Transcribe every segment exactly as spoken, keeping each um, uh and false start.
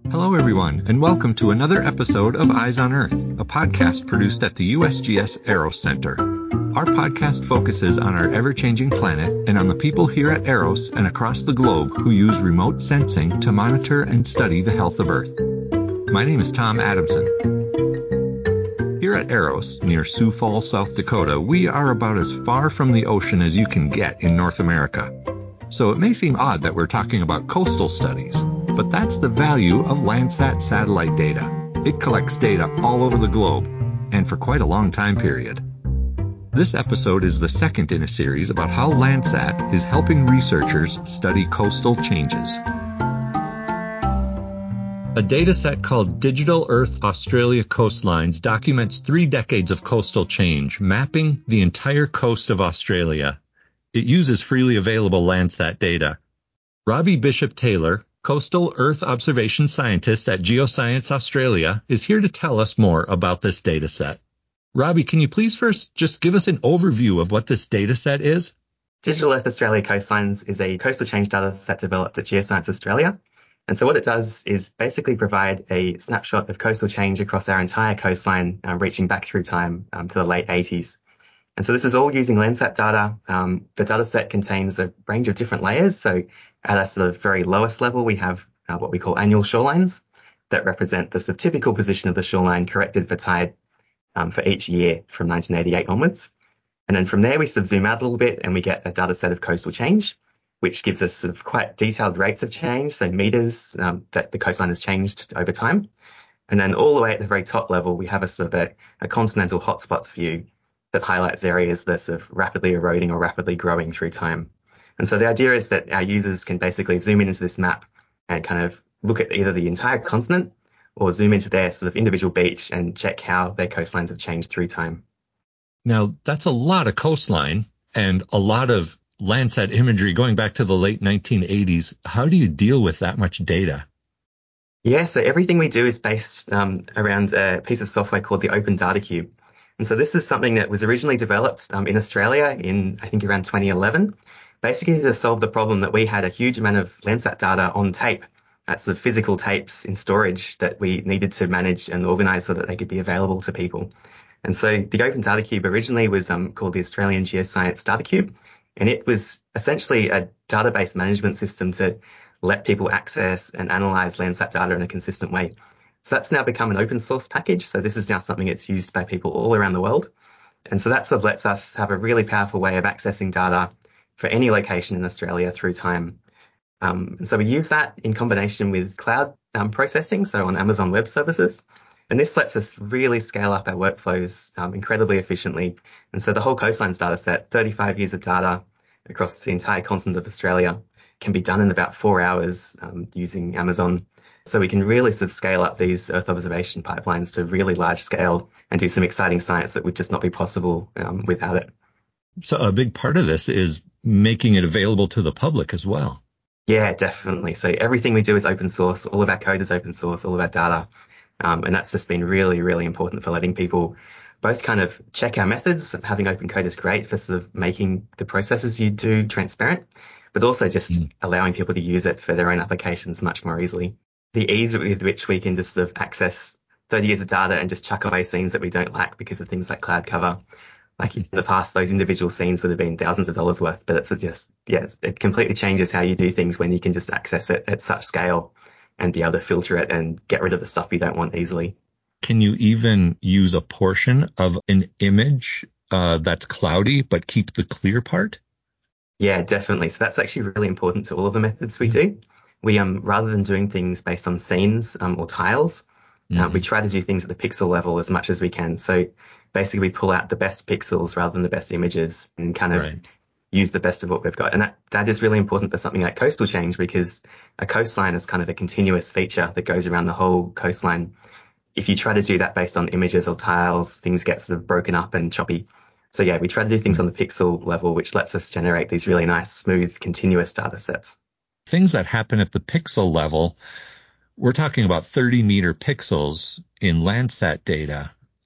Hello, everyone, and welcome to another episode of Eyes on Earth, a podcast produced at the U S G S Aros Center. Our podcast focuses on our ever-changing planet and on the people here at Aros and across the globe who use remote sensing to monitor and study the health of Earth. My name is Tom Adamson. Here at Aros, near Sioux Falls, South Dakota, we are about as far from the ocean as you can get in North America. So it may seem odd that we're talking about coastal studies, but that's the value of Landsat satellite data. It collects data all over the globe, and for quite a long time period. This episode is the second in a series about how Landsat is helping researchers study coastal changes. A dataset called Digital Earth Australia Coastlines documents three decades of coastal change, mapping the entire coast of Australia. It uses freely available Landsat data. Robbie Bishop-Taylor, Coastal Earth Observation Scientist at Geoscience Australia, is here to tell us more about this dataset. Robbie, can you please first just give us an overview of what this dataset is? Digital Earth Australia Coastlines is a coastal change dataset developed at Geoscience Australia. And so what it does is basically provide a snapshot of coastal change across our entire coastline, uh, reaching back through time um, to the late eighties. And so this is all using Landsat data. Um, the data set contains a range of different layers. So at a sort of very lowest level, we have uh, what we call annual shorelines that represent the sort of typical position of the shoreline corrected for tide um, for each year from nineteen eighty-eight onwards. And then from there, we sort of zoom out a little bit and we get a data set of coastal change, which gives us sort of quite detailed rates of change, so meters um, that the coastline has changed over time. And then all the way at the very top level, we have a sort of a, a continental hotspots view that highlights areas that are sort of rapidly eroding or rapidly growing through time. And so the idea is that our users can basically zoom in into this map and kind of look at either the entire continent or zoom into their sort of individual beach and check how their coastlines have changed through time. Now, that's a lot of coastline and a lot of Landsat imagery going back to the late nineteen eighties. How do you deal with that much data? Yeah, so everything we do is based um, around a piece of software called the Open Data Cube. And so this is something that was originally developed um, in Australia in, I think, around twenty eleven, basically to solve the problem that we had a huge amount of Landsat data on tape, that's the physical tapes in storage that we needed to manage and organize so that they could be available to people. And so the Open Data Cube originally was um, called the Australian Geoscience Data Cube, and it was essentially a database management system to let people access and analyze Landsat data in a consistent way. So that's now become an open source package. So this is now something that's used by people all around the world. And so that sort of lets us have a really powerful way of accessing data for any location in Australia through time. Um, and so we use that in combination with cloud um, processing, so on Amazon Web Services. And this lets us really scale up our workflows um, incredibly efficiently. And so the whole coastlines data set, thirty-five years of data across the entire continent of Australia, can be done in about four hours um, using Amazon. So we can really sort of scale up these Earth observation pipelines to really large scale and do some exciting science that would just not be possible um, without it. So a big part of this is making it available to the public as well. Yeah, definitely. So everything we do is open source. All of our code is open source, all of our data. Um, and that's just been really, really important for letting people both kind of check our methods. Having open code is great for sort of making the processes you do transparent, but also just mm. allowing people to use it for their own applications much more easily. The ease with which we can just sort of access thirty years of data and just chuck away scenes that we don't like because of things like cloud cover. Like in the past, those individual scenes would have been thousands of dollars worth, but it's just, yeah, it completely changes how you do things when you can just access it at such scale and be able to filter it and get rid of the stuff you don't want easily. Can you even use a portion of an image uh, that's cloudy but keep the clear part? Yeah, definitely. So that's actually really important to all of the methods we do. We, um, rather than doing things based on scenes um, or tiles, mm-hmm. uh, we try to do things at the pixel level as much as we can. So basically we pull out the best pixels rather than the best images and kind of right. use the best of what we've got. And that, that is really important for something like coastal change, because a coastline is kind of a continuous feature that goes around the whole coastline. If you try to do that based on images or tiles, things get sort of broken up and choppy. So yeah, we try to do things on the pixel level, which lets us generate these really nice, smooth, continuous data sets. Things that happen at the pixel level, we're talking about thirty meter pixels in Landsat data.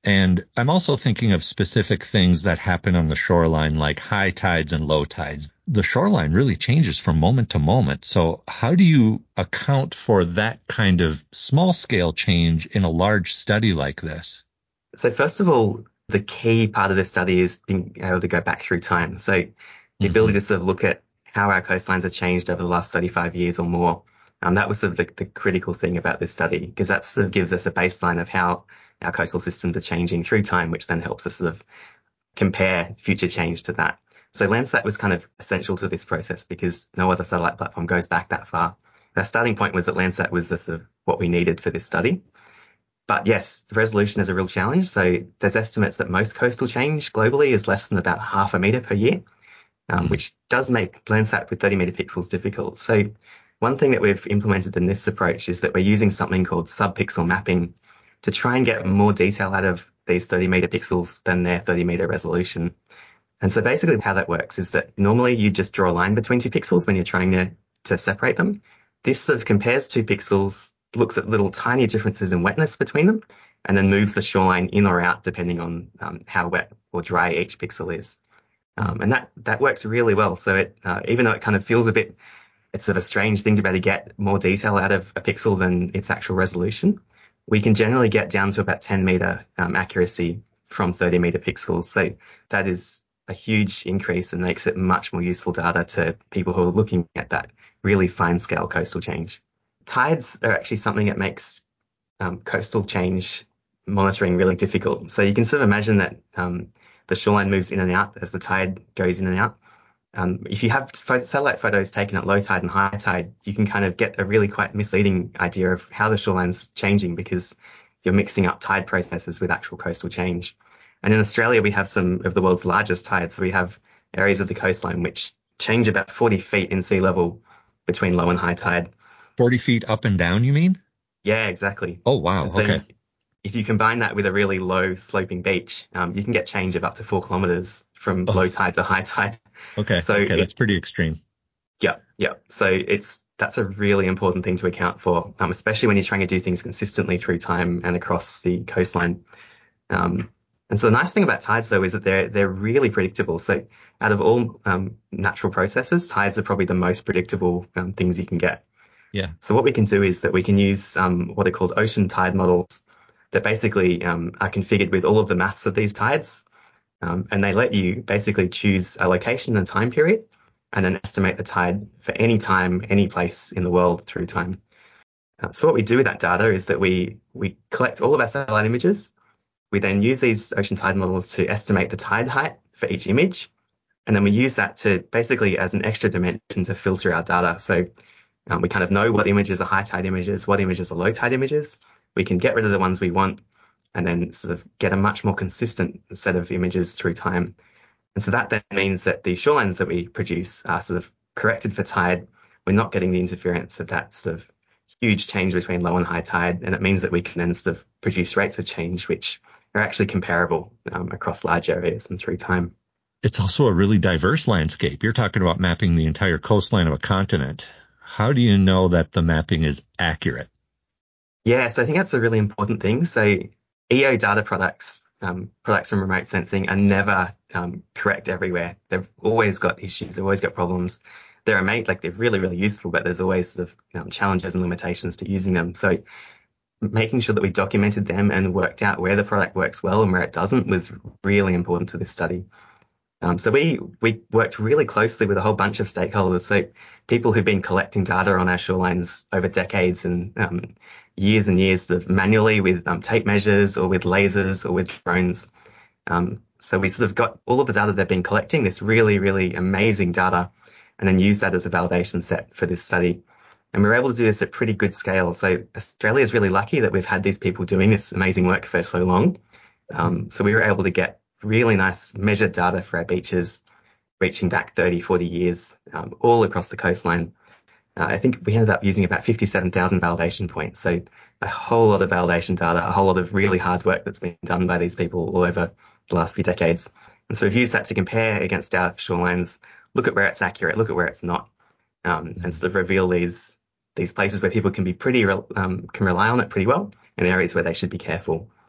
And I'm also thinking of specific things that happen on the shoreline, like high tides and low tides. The shoreline really changes from moment to moment. So how do you account for that kind of small scale change in a large study like this? So first of all, the key part of this study is being able to go back through time. So the mm-hmm. ability to sort of look at how our coastlines have changed over the last thirty-five years or more. Um, that was sort of the, the critical thing about this study, because that sort of gives us a baseline of how our coastal systems are changing through time, which then helps us sort of compare future change to that. So Landsat was kind of essential to this process because no other satellite platform goes back that far. Our starting point was that Landsat was the sort of what we needed for this study. But yes, the resolution is a real challenge. So there's estimates that most coastal change globally is less than about half a meter per year, um, which does make Landsat with thirty meter pixels difficult. So one thing that we've implemented in this approach is that we're using something called subpixel mapping to try and get more detail out of these thirty meter pixels than their thirty meter resolution. And so basically how that works is that normally you just draw a line between two pixels when you're trying to, to separate them. This sort of compares two pixels, looks at little tiny differences in wetness between them, and then moves the shoreline in or out depending on um, how wet or dry each pixel is. Um, and that, that works really well. So it, uh, even though it kind of feels a bit, it's sort of a strange thing to be able to get more detail out of a pixel than its actual resolution, we can generally get down to about ten meter um, accuracy from thirty meter pixels. So that is a huge increase and makes it much more useful data to people who are looking at that really fine scale coastal change. Tides are actually something that makes um, coastal change monitoring really difficult. So you can sort of imagine that um, the shoreline moves in and out as the tide goes in and out. Um, if you have satellite photos taken at low tide and high tide, you can kind of get a really quite misleading idea of how the shoreline's changing because you're mixing up tide processes with actual coastal change. And in Australia, we have some of the world's largest tides. So we have areas of the coastline which change about forty feet in sea level between low and high tide. forty feet up and down, you mean? Yeah, exactly. Oh, wow. So okay. If you combine that with a really low sloping beach, um, you can get change of up to four kilometers from Oh. low tide to high tide. Okay. So okay. It, That's pretty extreme. Yeah. Yeah. So it's, that's a really important thing to account for, um, especially when you're trying to do things consistently through time and across the coastline. Um, and so the nice thing about tides though is that they're, they're really predictable. So out of all, um, natural processes, tides are probably the most predictable, um, things you can get. Yeah. So what we can do is that we can use, um, what are called ocean tide models that basically, um, are configured with all of the maths of these tides. Um, and they let you basically choose a location and time period and then estimate the tide for any time, any place in the world through time. Uh, so what we do with that data is that we, we collect all of our satellite images. We then use these ocean tide models to estimate the tide height for each image. And then we use that to basically as an extra dimension to filter our data. So um, we kind of know what images are high tide images, what images are low tide images. We can get rid of the ones we want and then sort of get a much more consistent set of images through time. And so that then means that the shorelines that we produce are sort of corrected for tide. We're not getting the interference of that sort of huge change between low and high tide. And it means that we can then sort of produce rates of change which are actually comparable um, across large areas and through time. It's also a really diverse landscape. You're talking about mapping the entire coastline of a continent. How do you know that the mapping is accurate? Yeah, so I think that's a really important thing. So E O data products, um, products from remote sensing are never um, correct everywhere. They've always got issues. They've always got problems. They're made like they're really, really useful, but there's always sort of um, challenges and limitations to using them. So making sure that we documented them and worked out where the product works well and where it doesn't was really important to this study. Um, so we, we worked really closely with a whole bunch of stakeholders. So people who've been collecting data on our shorelines over decades and um, years and years of manually with um, tape measures or with lasers or with drones. Um, so we sort of got all of the data they've been collecting, this really, really amazing data, and then used that as a validation set for this study. And we were able to do this at pretty good scale. So Australia is really lucky that we've had these people doing this amazing work for so long. Um, so we were able to get really nice measured data for our beaches reaching back thirty, forty years, um, all across the coastline. Uh, I think we ended up using about fifty-seven thousand validation points. So a whole lot of validation data, a whole lot of really hard work that's been done by these people all over the last few decades. And so we've used that to compare against our shorelines, look at where it's accurate, look at where it's not, um, and sort of reveal these, these places where people can be pretty, um, can rely on it pretty well and areas where they should be careful.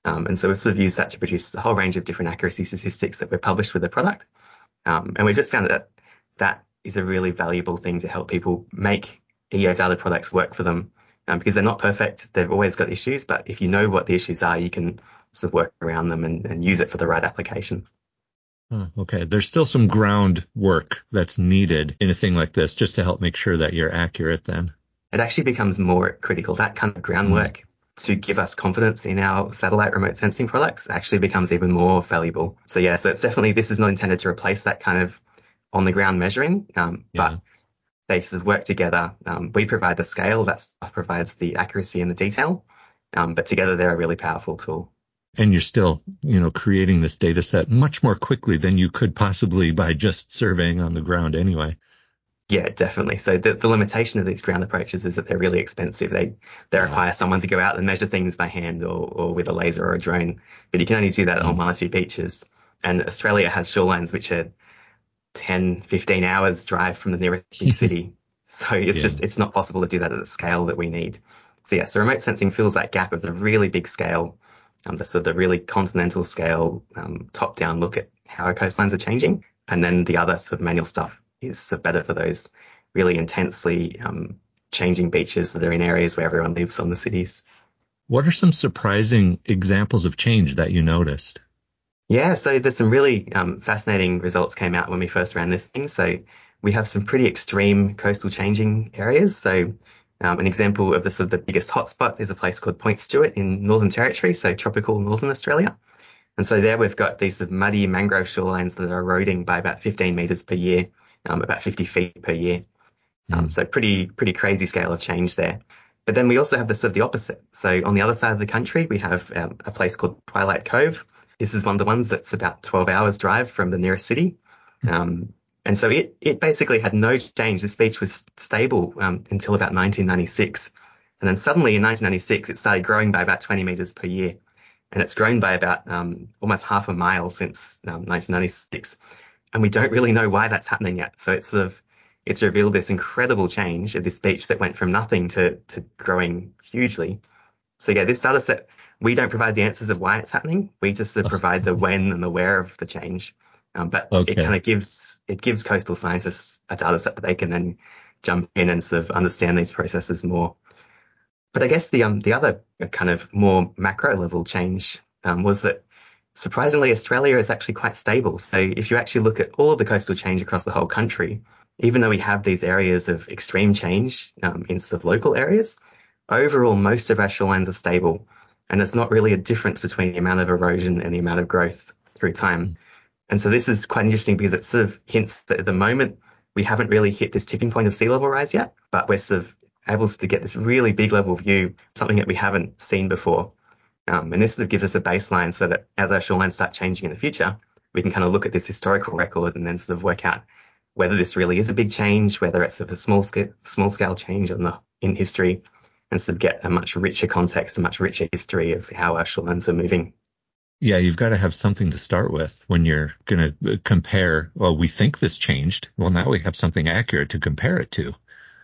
Um, and so we've sort of used that to produce a whole range of different accuracy statistics that we've published with the product. Um, and we just found that that is a really valuable thing to help people make E O data products work for them, um, because they're not perfect. They've always got issues, but if you know what the issues are, you can sort of work around them and, and use it for the right applications. Oh, okay. There's still some groundwork that's needed in a thing like this just to help make sure that you're accurate then. It actually becomes more critical. That kind of groundwork mm. to give us confidence in our satellite remote sensing products actually becomes even more valuable. So yeah, so it's definitely, this is not intended to replace that kind of on the ground measuring, um, yeah. but they sort of work together. Um, we provide the scale, that stuff provides the accuracy and the detail, um, but together they're a really powerful tool. And you're still, you know, creating this data set much more quickly than you could possibly by just surveying on the ground anyway. Yeah, definitely. So the, the limitation of these ground approaches is that they're really expensive. They they yeah. require someone to go out and measure things by hand or, or with a laser or a drone. But you can only do that mm. on one or two beaches. And Australia has shorelines which are ten, fifteen hours drive from the nearest big city. So it's yeah. just, it's not possible to do that at the scale that we need. So yeah, so remote sensing fills that gap of the really big scale, um, the sort of the really continental scale, um, top down look at how our coastlines are changing. And then the other sort of manual stuff is sort of better for those really intensely, um, changing beaches that are in areas where everyone lives on the cities. What are some surprising examples of change that you noticed? Yeah, so there's some really um, fascinating results came out when we first ran this thing. So we have some pretty extreme coastal changing areas. So um, an example of the sort of the biggest hotspot is a place called Point Stewart in Northern Territory, so tropical Northern Australia. And so there we've got these sort of muddy mangrove shorelines that are eroding by about fifteen meters per year, um, about fifty feet per year. Mm. Um, so pretty, pretty crazy scale of change there. But then we also have the sort of the opposite. So on the other side of the country, we have um, a place called Twilight Cove. This is one of the ones that's about twelve hours drive from the nearest city. Um, and so it, it basically had no change. This beach was stable um, until about nineteen ninety-six. And then suddenly in nineteen ninety-six, it started growing by about twenty meters per year. And it's grown by about um, almost half a mile since um, nineteen ninety-six. And we don't really know why that's happening yet. So it's sort of, it's revealed this incredible change of this beach that went from nothing to, to growing hugely. So yeah, this data set, we don't provide the answers of why it's happening. We just sort of provide the when and the where of the change. Um, but okay. it kind of gives, it gives coastal scientists a data set that they can then jump in and sort of understand these processes more. But I guess the, um, the other kind of more macro level change, um, was that surprisingly Australia is actually quite stable. So if you actually look at all of the coastal change across the whole country, even though we have these areas of extreme change, um, in sort of local areas, overall, most of our shorelines are stable, and there's not really a difference between the amount of erosion and the amount of growth through time. Mm. And so this is quite interesting because it sort of hints that at the moment we haven't really hit this tipping point of sea level rise yet, but we're sort of able to get this really big level view, something that we haven't seen before. Um, and this sort of gives us a baseline so that as our shorelines start changing in the future, we can kind of look at this historical record and then sort of work out whether this really is a big change, whether it's sort of a small scale, small scale change in the, in history, and sort of get a much richer context, a much richer history of how our shorelines are moving. Yeah, you've got to have something to start with when you're going to compare, well, we think this changed. Well, now we have something accurate to compare it to.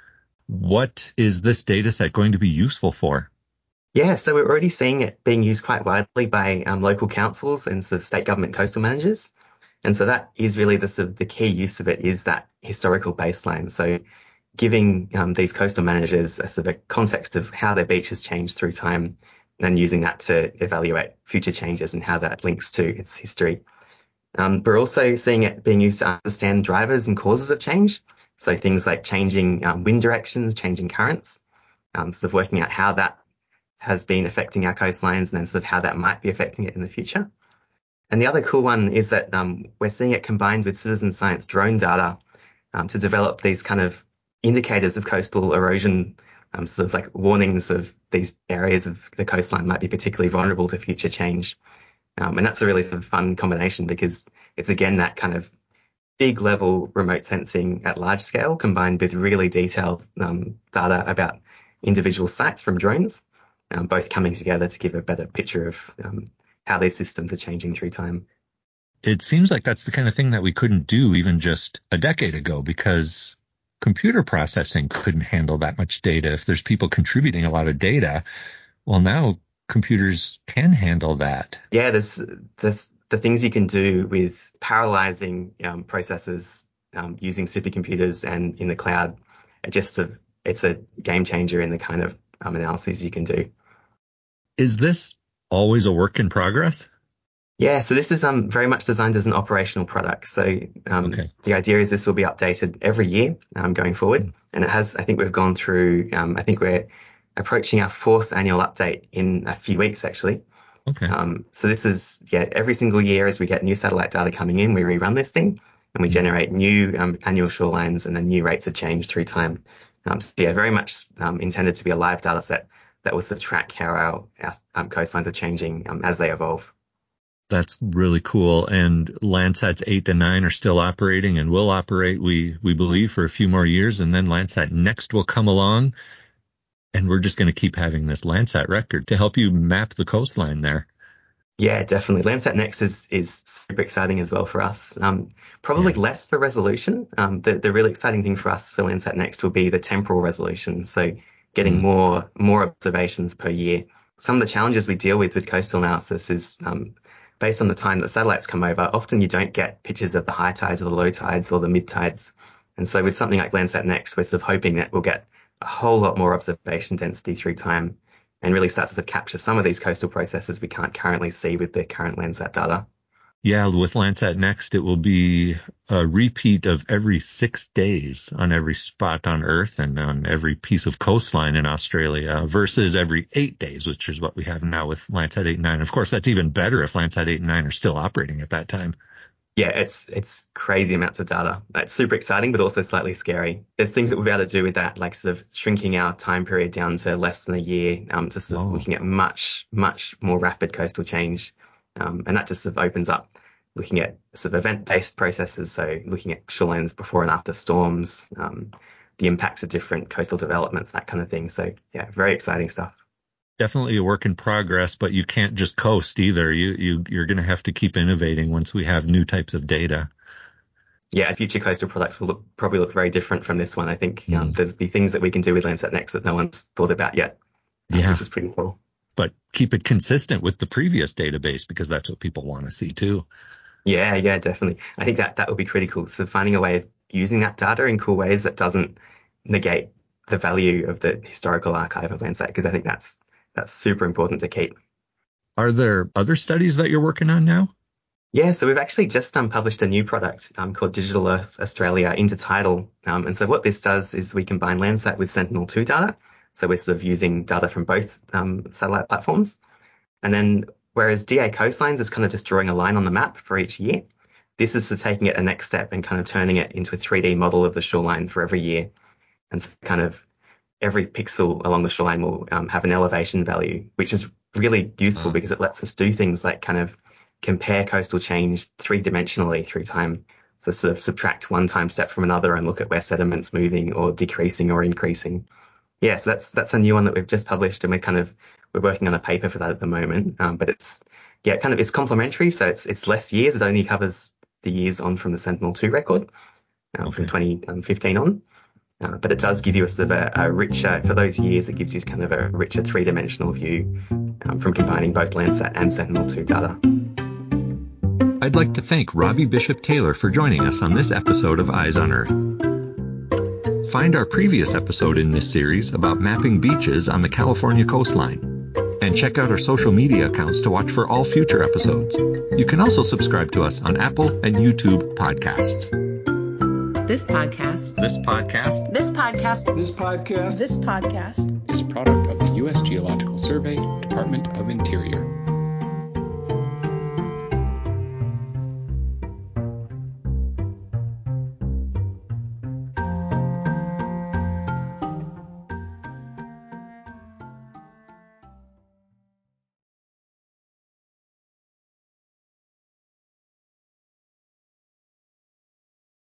What is this data set going to be useful for? Yeah, so we're already seeing it being used quite widely by um, local councils and sort of state government coastal managers. And so that is really the sort of the key use of it is that historical baseline. So giving um, these coastal managers a sort of a context of how their beach has changed through time and using that to evaluate future changes and how that links to its history. Um, we're also seeing it being used to understand drivers and causes of change. So things like changing um, wind directions, changing currents, um, sort of working out how that has been affecting our coastlines and then sort of how that might be affecting it in the future. And the other cool one is that um, we're seeing it combined with citizen science drone data um, to develop these kind of indicators of coastal erosion, um, sort of like warnings of these areas of the coastline might be particularly vulnerable to future change. Um, and that's a really sort of fun combination because it's again that kind of big level remote sensing at large scale combined with really detailed um, data about individual sites from drones, um, both coming together to give a better picture of um, how these systems are changing through time. It seems like that's the kind of thing that we couldn't do even just a decade ago because computer processing couldn't handle that much data. If there's people contributing a lot of data, well, now computers can handle that. Yeah, there's, there's the things you can do with parallelizing um, processes um, using supercomputers and in the cloud. It just a, it's a game changer in the kind of um, analyses you can do. Is this always a work in progress? Yeah, so this is um, very much designed as an operational product. So um, Okay. the idea is this will be updated every year um, going forward. Mm. And it has, I think we've gone through, um, I think we're approaching our fourth annual update in a few weeks, actually. Okay. Um, so this is, yeah, every single year as we get new satellite data coming in, we rerun this thing and we mm. generate new um, annual shorelines and then new rates of change through time. Um, so yeah, very much um, intended to be a live data set that will sort of track how our, our um, coastlines are changing um, as they evolve. That's really cool. And Landsats eight to nine are still operating and will operate, we we believe, for a few more years. And then Landsat Next will come along. And we're just going to keep having this Landsat record to help you map the coastline there. Yeah, definitely. Landsat Next is is super exciting as well for us. Um, probably yeah. less for resolution. Um, the, the really exciting thing for us for Landsat Next will be the temporal resolution. So getting mm. more more observations per year. Some of the challenges we deal with with coastal analysis is um, based on the time that satellites come over. Often you don't get pictures of the high tides or the low tides or the mid tides. And so with something like Landsat Next, we're sort of hoping that we'll get a whole lot more observation density through time and really start to sort of capture some of these coastal processes we can't currently see with the current Landsat data. Yeah, with Landsat Next, it will be a repeat of every six days on every spot on Earth and on every piece of coastline in Australia versus every eight days, which is what we have now with Landsat eight and nine. Of course, that's even better if Landsat eight and nine are still operating at that time. Yeah, it's it's crazy amounts of data. It's super exciting, but also slightly scary. There's things that we'll be able to do with that, like sort of shrinking our time period down to less than a year, um, to sort of oh. looking at much, much more rapid coastal change. Um, and that just sort of opens up looking at sort of event-based processes. So looking at shorelines before and after storms, um, the impacts of different coastal developments, that kind of thing. So yeah, very exciting stuff. Definitely a work in progress, but you can't just coast either. You, you, you're going to have to keep innovating once we have new types of data. Yeah, future coastal products will look, probably look very different from this one. I think mm. um, there's be things that we can do with Landsat Next that no one's thought about yet, yeah. which is pretty cool. But keep it consistent with the previous database because that's what people want to see too. Yeah, yeah, definitely. I think that that will be critical. So finding a way of using that data in cool ways that doesn't negate the value of the historical archive of Landsat, because I think that's that's super important to keep. Are there other studies that you're working on now? Yeah, so we've actually just um, published a new product um, called Digital Earth Australia Intertidal. Um, and so what this does is we combine Landsat with Sentinel two data. So we're sort of using data from both um, satellite platforms. And then whereas D A Coastlines is kind of just drawing a line on the map for each year, this is sort of taking it a next step and kind of turning it into a three D model of the shoreline for every year. And so kind of every pixel along the shoreline will um, have an elevation value, which is really useful uh-huh. because it lets us do things like kind of compare coastal change three-dimensionally through time. So sort of subtract one time step from another and look at where sediment's moving or decreasing or increasing. Yeah, so that's that's a new one that we've just published, and we're kind of we're working on a paper for that at the moment. Um, but it's yeah, kind of it's complementary, so it's it's less years. It only covers the years on from the Sentinel two record um, okay. from twenty fifteen on. Uh, but it does give you a sort of a, a richer, for those years, it gives you kind of a richer three-dimensional view um, from combining both Landsat and Sentinel two data. I'd like to thank Robbie Bishop Taylor for joining us on this episode of Eyes on Earth. Find our previous episode in this series about mapping beaches on the California coastline. And check out our social media accounts to watch for all future episodes. You can also subscribe to us on Apple and YouTube podcasts. This podcast. This podcast. This podcast. This podcast. This podcast is a product of the U S Geological Survey, Department of Interior.